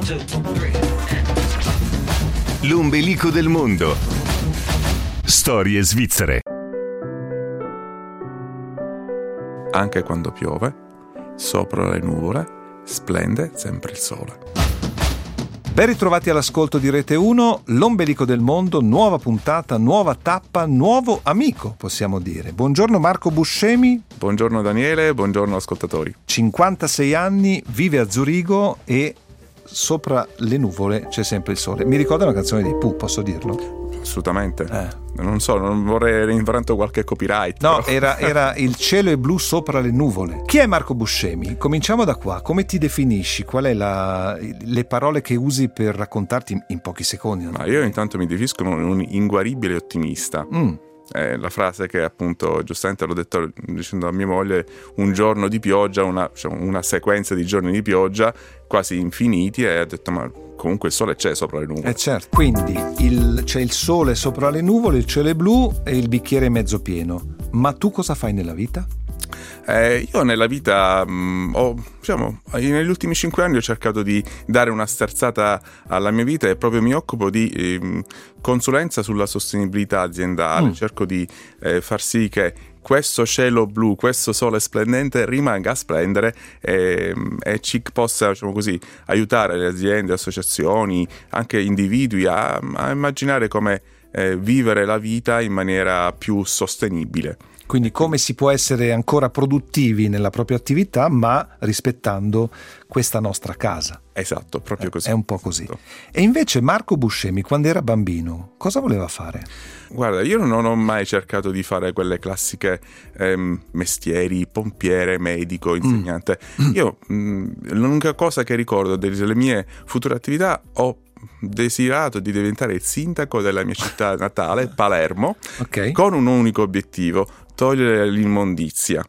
L'ombelico del mondo. Storie svizzere. Anche quando piove, sopra le nuvole, splende sempre il sole. Ben ritrovati all'ascolto di Rete 1, l'ombelico del mondo, nuova puntata, nuova tappa, nuovo amico, possiamo dire. Buongiorno Marco Buscemi. Buongiorno Daniele, buongiorno ascoltatori. 56 anni, vive a Zurigo e sopra le nuvole c'è sempre il sole. Mi ricorda una canzone di Pooh, posso dirlo? Assolutamente. Non so, non vorrei reinventare qualche copyright. No, però. era Il cielo è blu sopra le nuvole. Chi è Marco Buscemi? Cominciamo da qua. Come ti definisci? Qual è le parole che usi per raccontarti in pochi secondi? Ma io intanto mi definisco un inguaribile ottimista. La frase che appunto giustamente l'ho detto dicendo a mia moglie, un giorno di pioggia, una sequenza di giorni di pioggia quasi infiniti, e ha detto ma comunque il sole c'è sopra le nuvole. Certo, quindi c'è il sole sopra le nuvole, il cielo è blu e il bicchiere è mezzo pieno. Ma tu cosa fai nella vita? Io nella vita negli ultimi 5 anni ho cercato di dare una sterzata alla mia vita e proprio mi occupo di consulenza sulla sostenibilità aziendale. Cerco di far sì che questo cielo blu, questo sole splendente rimanga a splendere e ci possa, aiutare le aziende, le associazioni, anche individui a immaginare come vivere la vita in maniera più sostenibile. Quindi come si può essere ancora produttivi nella propria attività ma rispettando questa nostra casa. Esatto, proprio così. È un po' così. E invece Marco Buscemi, quando era bambino, cosa voleva fare? Guarda, io non ho mai cercato di fare quelle classiche mestieri, pompiere, medico, insegnante. Io l'unica cosa che ricordo delle mie future attività, ho desiderato di diventare il sindaco della mia città natale, Palermo, con un unico obiettivo: togliere l'immondizia.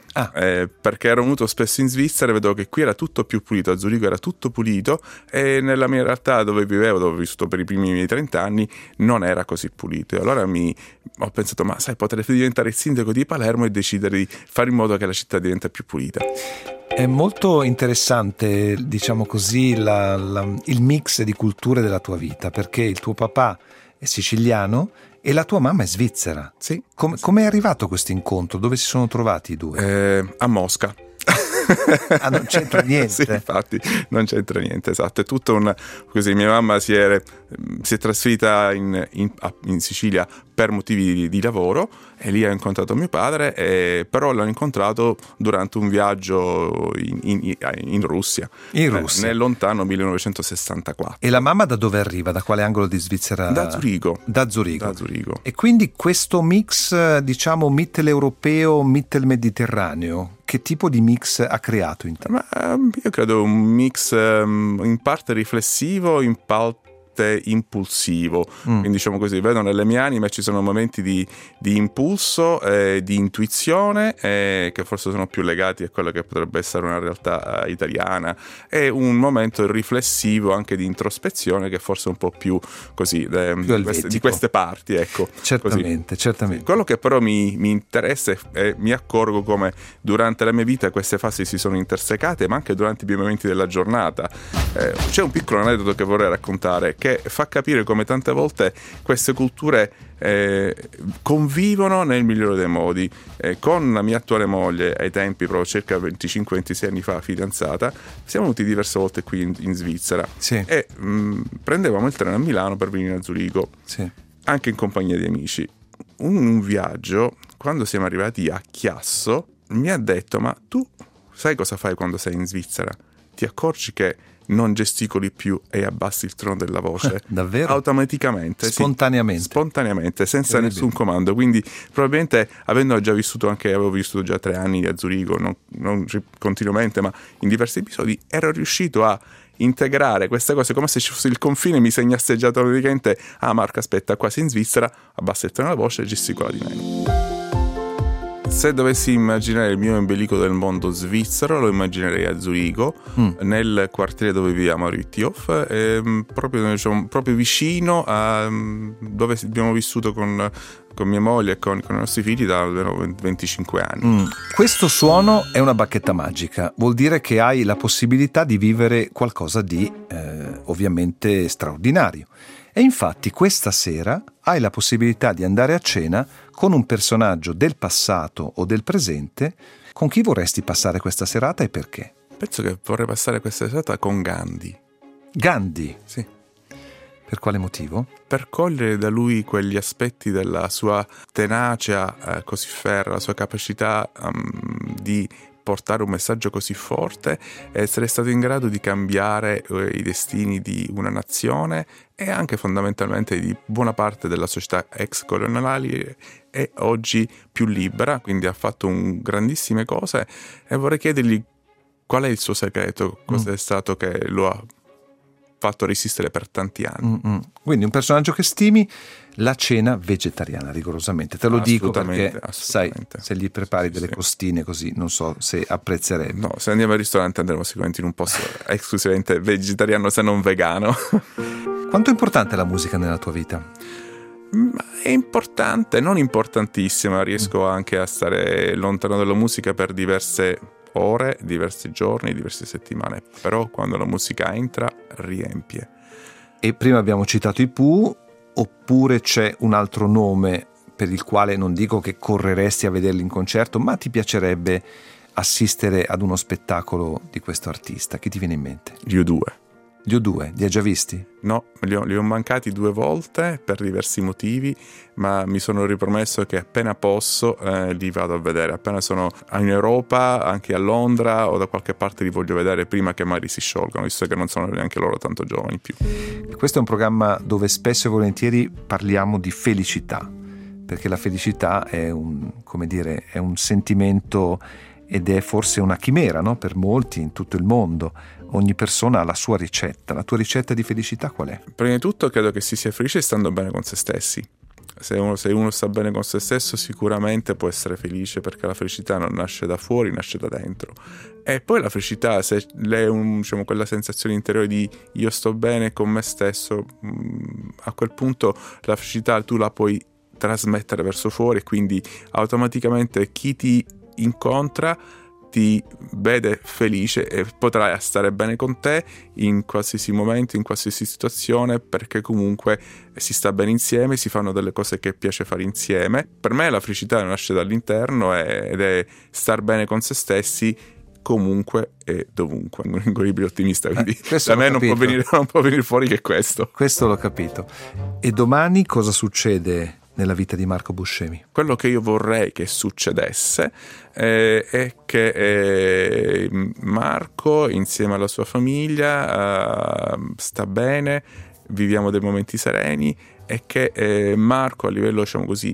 Perché ero venuto spesso in Svizzera e vedevo che qui era tutto più pulito, a Zurigo era tutto pulito, e nella mia realtà dove ho vissuto per i primi miei 30 anni, non era così pulito. E allora ho pensato, ma sai, potrei diventare il sindaco di Palermo e decidere di fare in modo che la città diventa più pulita. È molto interessante, diciamo così, il mix di culture della tua vita, perché il tuo papà è siciliano e la tua mamma è svizzera. Sì. Come è arrivato questo incontro? Dove si sono trovati i due? A Mosca. Non c'entra niente. Sì, infatti non c'entra niente, esatto. È tutto così. Mia mamma si è trasferita in Sicilia per motivi di lavoro e lì ha incontrato mio padre, però l'ho incontrato durante un viaggio in Russia. Nel lontano 1964. E la mamma da dove arriva? Da quale angolo di Svizzera? Da Zurigo. Da Zurigo. E quindi questo mix, diciamo, mitteleuropeo, mittelmediterraneo, che tipo di mix ha creato in te? Io credo un mix in parte riflessivo, in parte impulsivo. Quindi diciamo così, vedo nelle mie anime ci sono momenti di impulso, di intuizione, che forse sono più legati a quello che potrebbe essere una realtà italiana, e un momento riflessivo anche di introspezione che forse è un po' più così di queste parti, ecco. Certamente. Sì. Quello che però mi interessa e mi accorgo come durante la mia vita queste fasi si sono intersecate, ma anche durante i miei momenti della giornata. C'è un piccolo aneddoto che vorrei raccontare che fa capire come tante volte queste culture convivono nel migliore dei modi. Con la mia attuale moglie, ai tempi proprio circa 25-26 anni fa, fidanzata, siamo venuti diverse volte qui in Svizzera. Sì. E prendevamo il treno a Milano per venire a Zurigo, sì, anche in compagnia di amici. Un viaggio, quando siamo arrivati a Chiasso, mi ha detto: ma tu sai cosa fai quando sei in Svizzera? Ti accorgi che non gesticoli più e abbassi il tono della voce? Davvero? Automaticamente, spontaneamente, senza nessun comando. Quindi probabilmente, avevo vissuto già 3 anni a Zurigo, non continuamente, ma in diversi episodi, ero riuscito a integrare queste cose come se ci fosse il confine, mi segnasse già automaticamente: Marco, aspetta, quasi in Svizzera, abbassa il tono della voce e gesticola di meno. Se dovessi immaginare il mio ombelico del mondo svizzero, lo immaginerei a Zurigo, nel quartiere dove viviamo a Rüttihof, proprio vicino a dove abbiamo vissuto con con mia moglie e con i nostri figli da almeno 25 anni. Questo suono è una bacchetta magica, vuol dire che hai la possibilità di vivere qualcosa di ovviamente straordinario. E infatti questa sera hai la possibilità di andare a cena con un personaggio del passato o del presente. Con chi vorresti passare questa serata e perché? Penso che vorrei passare questa serata con Gandhi. Gandhi? Sì. Per quale motivo? Per cogliere da lui quegli aspetti della sua tenacia così ferrea, la sua capacità di portare un messaggio così forte, essere stato in grado di cambiare i destini di una nazione e anche fondamentalmente di buona parte della società ex coloniale è oggi più libera, quindi ha fatto grandissime cose e vorrei chiedergli qual è il suo segreto, cosa è stato che lo ha fatto resistere per tanti anni. Quindi un personaggio che stimi, la cena vegetariana rigorosamente, te lo dico perché sai, se gli prepari delle costine così non so se apprezzerebbe. No, se andiamo al ristorante andremo sicuramente in un posto esclusivamente vegetariano se non vegano. Quanto è importante la musica nella tua vita? È importante, non importantissima, riesco anche a stare lontano dalla musica per diverse ore, diversi giorni, diverse settimane, però quando la musica entra riempie. E prima abbiamo citato i Pooh, oppure c'è un altro nome per il quale non dico che correresti a vederli in concerto, ma ti piacerebbe assistere ad uno spettacolo di questo artista? Chi ti viene in mente? Gli U2. Gli U2, li hai già visti? No, li ho mancati 2 volte per diversi motivi, ma mi sono ripromesso che appena posso li vado a vedere. Appena sono in Europa, anche a Londra o da qualche parte li voglio vedere prima che magari si sciolgano, visto che non sono neanche loro tanto giovani più. Questo è un programma dove spesso e volentieri parliamo di felicità, perché la felicità è è un sentimento ed è forse una chimera, no? Per molti in tutto il mondo. Ogni persona ha la sua ricetta. La tua ricetta di felicità qual è? Prima di tutto credo che si sia felice stando bene con se stessi. Se uno sta bene con se stesso sicuramente può essere felice, perché la felicità non nasce da fuori, nasce da dentro. E poi la felicità, se lei è quella sensazione interiore di io sto bene con me stesso, a quel punto la felicità tu la puoi trasmettere verso fuori e quindi automaticamente chi ti incontra ti vede felice e potrà stare bene con te in qualsiasi momento, in qualsiasi situazione, perché comunque si sta bene insieme, si fanno delle cose che piace fare insieme. Per me la felicità nasce dall'interno ed è star bene con se stessi comunque e dovunque. Un equilibrio ottimista, quindi da me non può venire fuori che questo. Questo l'ho capito. E domani cosa succede nella vita di Marco Buscemi? Quello che io vorrei che succedesse è che Marco insieme alla sua famiglia sta bene, viviamo dei momenti sereni e che Marco a livello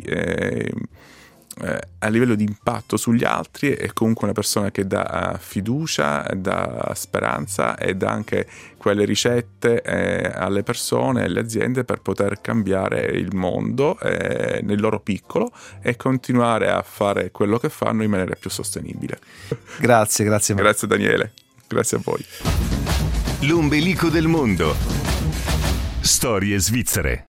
a livello di impatto sugli altri è comunque una persona che dà fiducia, dà speranza e dà anche quelle ricette alle persone e alle aziende per poter cambiare il mondo nel loro piccolo e continuare a fare quello che fanno in maniera più sostenibile. Grazie Grazie Daniele, grazie a voi. L'ombelico del mondo. Storie svizzere.